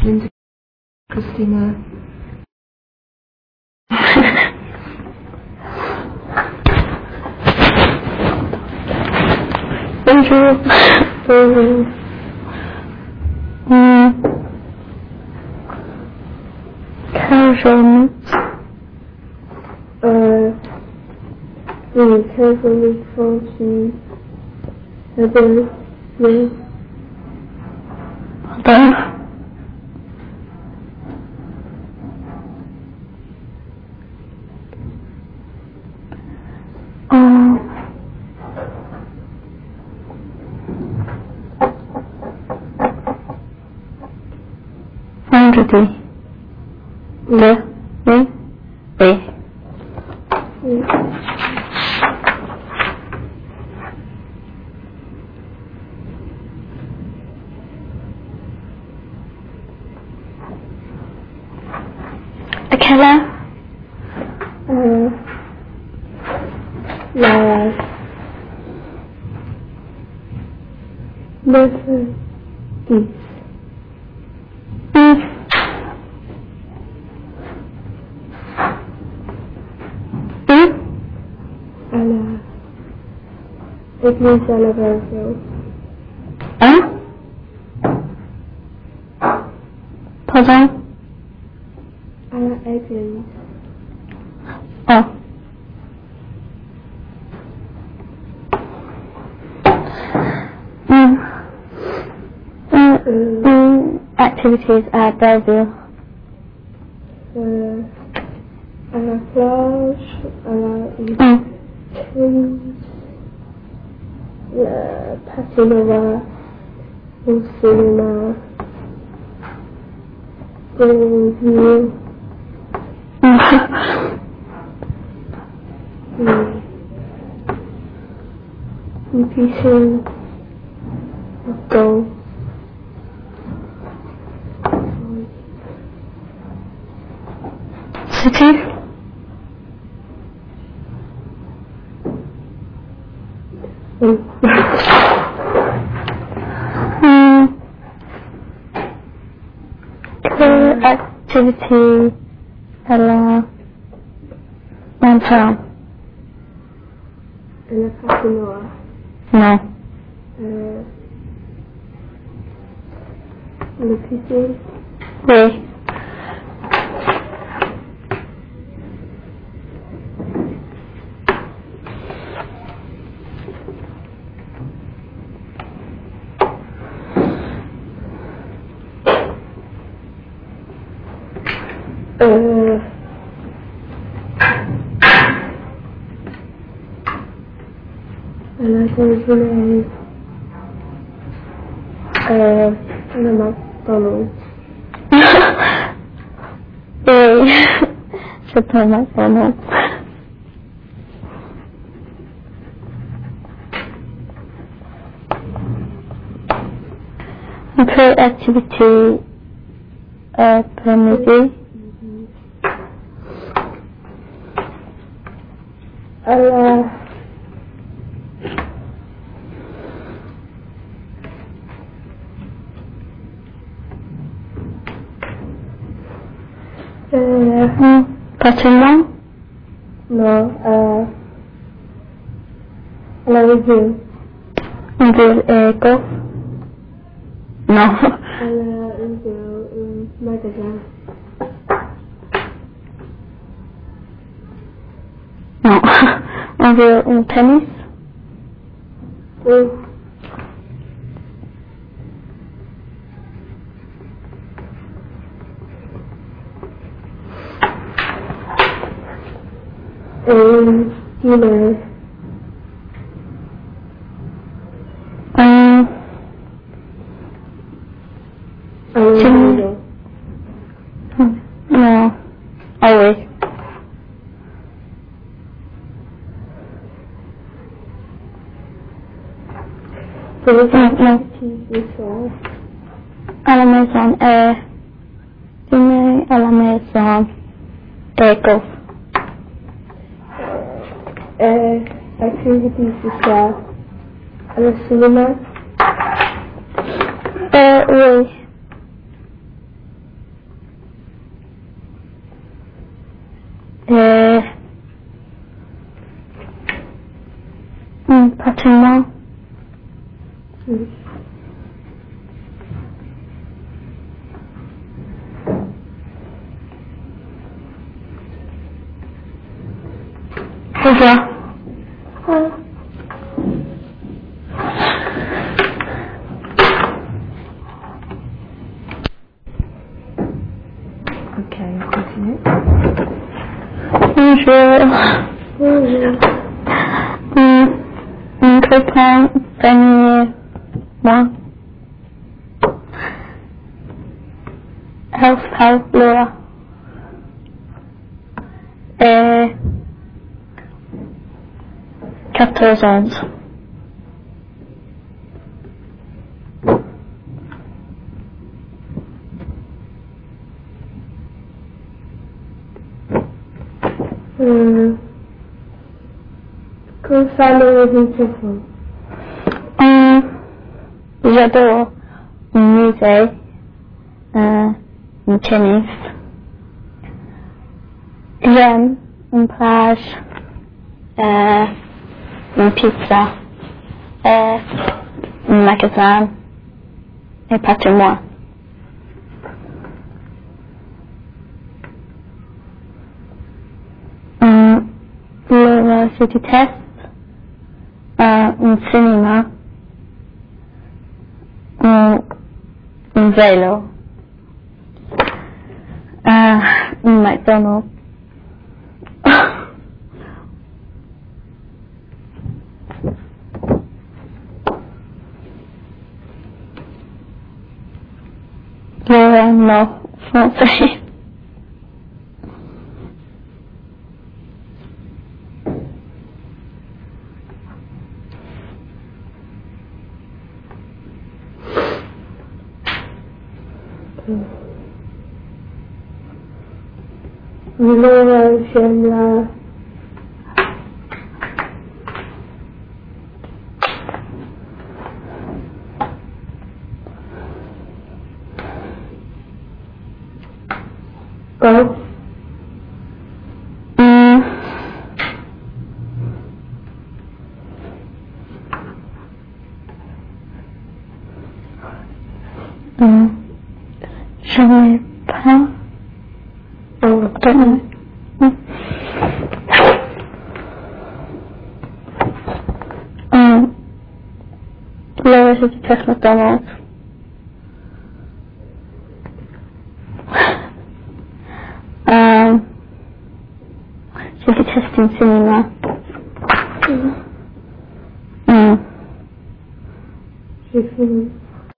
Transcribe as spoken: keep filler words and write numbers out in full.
Linda, Christina. Bonjour. Bonjour. Hmm. Quelle journée? Euh, oui, quelle journée trente-huit. Eh bien, oui. Pardon? Oh. Vendredi. Le. Oui. Oui. Oui. À quelle heure? Euh, la... neuf heures dix. Hmm. Hmm? À la... église à la version. Hein? Pardon? À la église. Oh. Hmm. Hmm. Euh, Hmm. Activities at Belleville. euh, à la plage, à la Hmm. église, le patinoire, au cinéma, au vieux, une, une piscine, un golf. C'est tout? Oui. Hmm. Quelle activité à la montagne? À la patinoire. Non. Euh, le piscine. Oui. Euh, à la journée. Euh, à la McDonald's. Oui. C'est pas mal, pas mal. Un peu d'activité après-midi. À la... Euh, Hmm. Patinement? non, euh, à la revue. On veut euh, golf? Non. À la revue, un magasin. Non. On veut un tennis? Oui. Un dîner. Um, À la Tu- maison. non. Ah oui. C'est les Non, non. activités du soir. À la maison. Euh, dîner à la maison. Et golf. Euh, activités du soir. À la cinéma. Euh, oui. Patrimoine. Mm. Hydra. Ah. Okay, continue. Bonjour. Bonjour. Hum, Mon copain Daniel, moi. Health Pal Laura. Et quatorze ans. Euh, Comme ça, le microphone. Hum, J'adore le musée, euh, le tennis. J'aime une plage, euh, une pizza, et un magasin, et patrimoine. Hum, Le city test, euh, un cinéma, un, un vélo, euh, un McDonald's. Le mot français. Laura, j'aime la... Golf. Hum. Hum. Je n'ai pas entendu. Hum. Hum. Le city test McDonald's. Um, city testing cinéma. Mm. Hum. J'ai fini.